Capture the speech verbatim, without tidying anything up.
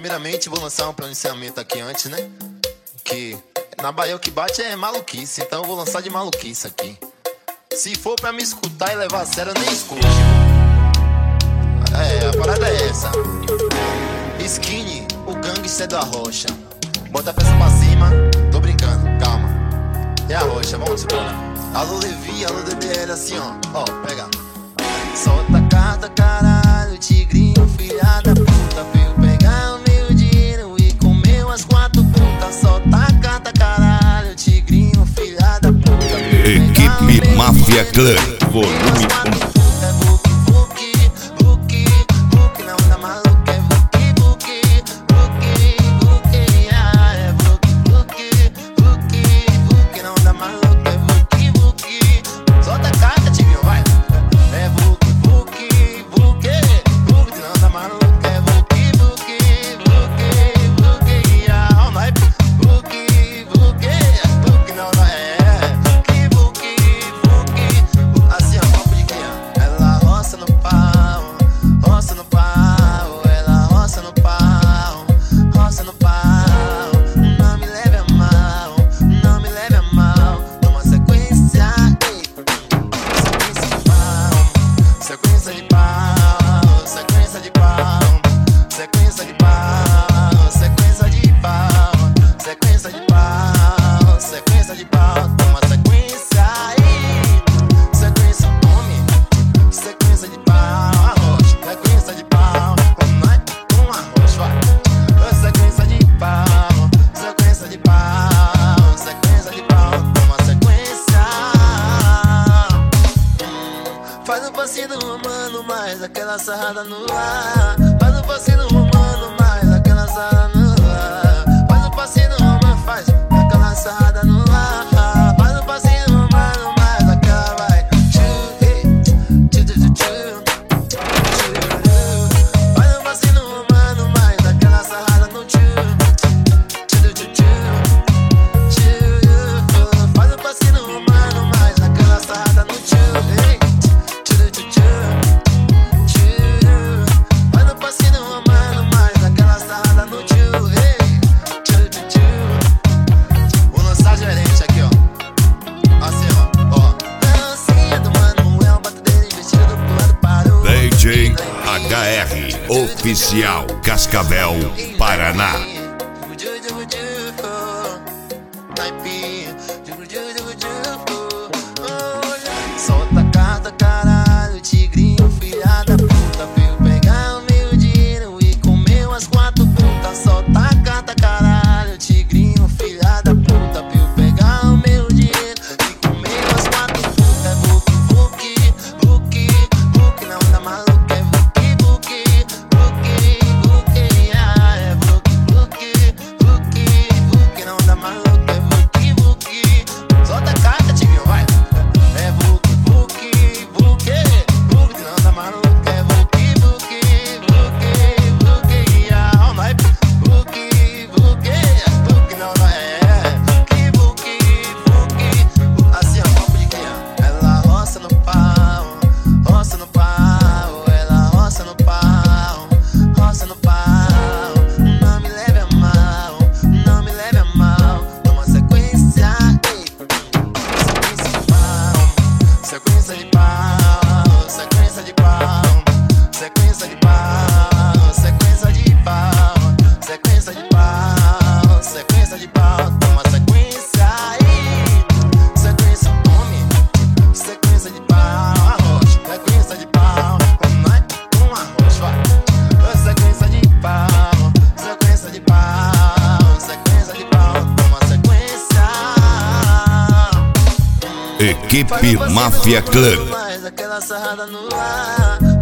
Primeiramente vou lançar um pronunciamento aqui antes, né? Que na Bahia o que bate é maluquice, então eu vou lançar de maluquice aqui. Se for pra me escutar e levar a sério, eu nem escuto. É, a parada é essa. Skinny, o gangster da rocha. Bota a peça pra cima, tô brincando, calma. É a rocha, vamos embora. Alô Levi, alô D D L, assim ó, ó, pega. Solta a carta, caralho, tigrinho, filha da puta. Veio pegar o meu dinheiro e comeu as quatro putas. Solta a carta, caralho, tigrinho, filha da puta. Equipe Máfia Clã, volume um. Faz um passinho romano, mais aquela sarrada no ar. Faz um passinho romano, mais aquela sarrada no ar. Faz um passinho romano, faz aquela sarrada no ar. Faz um passinho romano, mais aquela vai. Faz um passinho romano, mais aquela sarrada no tchu. Faz um passinho romano, mais aquela sarrada no tchu. D J H R Oficial Cascavel, Paraná. Solta a carta, caralho, tigrinho, filha da puta. Veio pegar o meu dinheiro e comeu as quatro putas. Solta a carta, caralho, tigrinho, filha da puta. Veio pegar o meu dinheiro e comeu as quatro putas. É buque, buque, buque, buque, não dá maluco. É buque, buque, buque, buque, ah, é buque, buque, buque, buque, não dá maluco. É buque, buque. Solta a carta, tigrinho, vai. É buque, buque, buque, buque, não dá maluco. É buque, buque, buque, buque, ah, ó, vai. Buque, buque, buque, não, não é. Buque, buque, buque, assim ó, papo de criança. Ela roça no pau, roça no pau. Ela roça no pau, roça no pau. Não me leve a mal, não me leve a mal. Toma sequência, ei. Sequência de pau, sequência de pau, sequência de pau, sequência de pau, sequência de pau, sequência de pau, sequência de pau. Toma sequência aí, sequência come, sequência de pau, arroz, sequência de pau, um arroz, vai. Sequência de pau, sequência de pau, sequência de pau. Toma sequência. Equipe Máfia Clã. Mais aquela sarrada no ar.